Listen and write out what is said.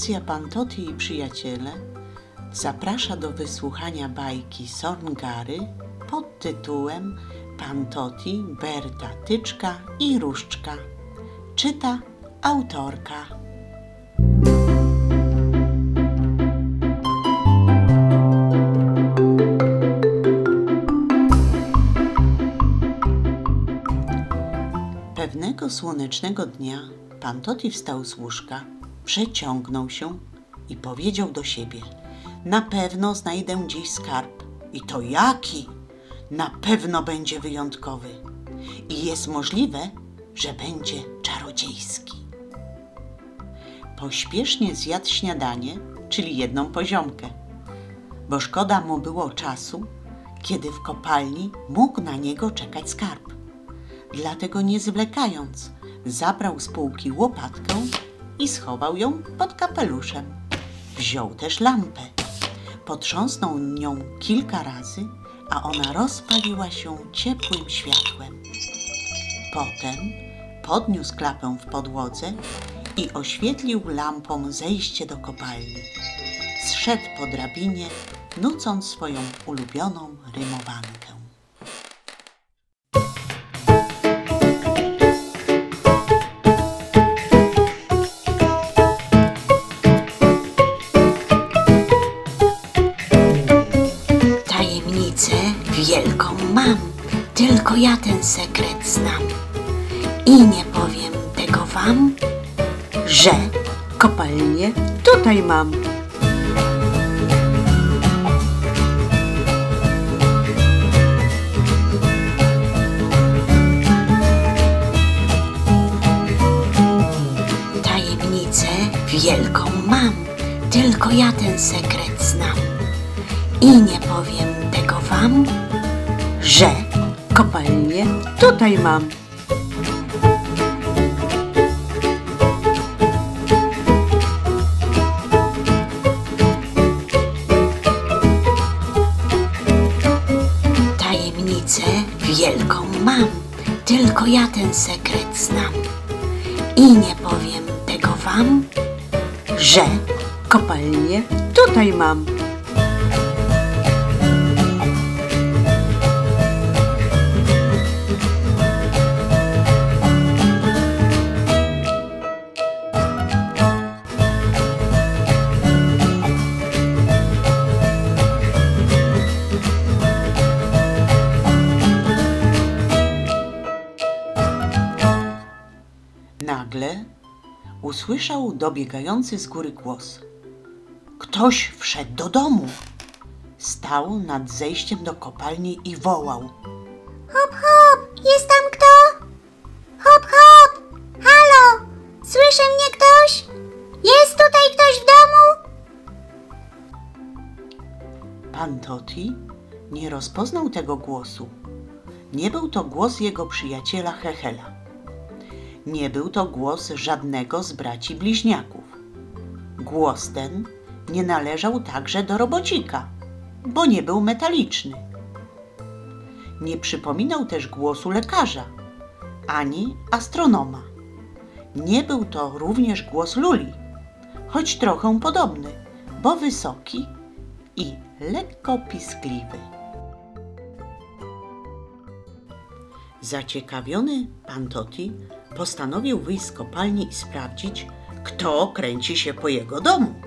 Stacja Pan Toti i przyjaciele zaprasza do wysłuchania bajki Sorngary pod tytułem Pan Toti, Berta, Tyczka i Różdżka. Czyta autorka. Pewnego słonecznego dnia Pan Toti wstał z łóżka, przeciągnął się i powiedział do siebie: na pewno znajdę dziś skarb. I to jaki? Na pewno będzie wyjątkowy. I jest możliwe, że będzie czarodziejski. Pośpiesznie zjadł śniadanie, czyli jedną poziomkę, bo szkoda mu było czasu, kiedy w kopalni mógł na niego czekać skarb. Dlatego nie zwlekając, zabrał z półki łopatkę i schował ją pod kapeluszem. Wziął też lampę. Potrząsnął nią kilka razy, a ona rozpaliła się ciepłym światłem. Potem podniósł klapę w podłodze i oświetlił lampą zejście do kopalni. Zszedł po drabinie, nucąc swoją ulubioną rymowankę. Wielką mam, tylko ja ten sekret znam. I nie powiem tego wam, że kopalnię tutaj mam. Tajemnicę wielką mam, tylko ja ten sekret znam. I nie powiem tego wam, że kopalnię tutaj mam. Tajemnicę wielką mam, tylko ja ten sekret znam. I nie powiem tego wam, że kopalnię tutaj mam. Nagle usłyszał dobiegający z góry głos. Ktoś wszedł do domu. Stał nad zejściem do kopalni i wołał: Hop, hop, jest tam kto? Hop, hop, halo, słyszy mnie ktoś? Jest tutaj ktoś w domu? Pan Toti nie rozpoznał tego głosu. Nie był to głos jego przyjaciela Hechela. Nie był to głos żadnego z braci bliźniaków. Głos ten nie należał także do robocika, bo nie był metaliczny. Nie przypominał też głosu lekarza, ani astronoma. Nie był to również głos Luli, choć trochę podobny, bo wysoki i lekko piskliwy. Zaciekawiony Pan Toti postanowił wyjść z kopalni i sprawdzić, kto kręci się po jego domu.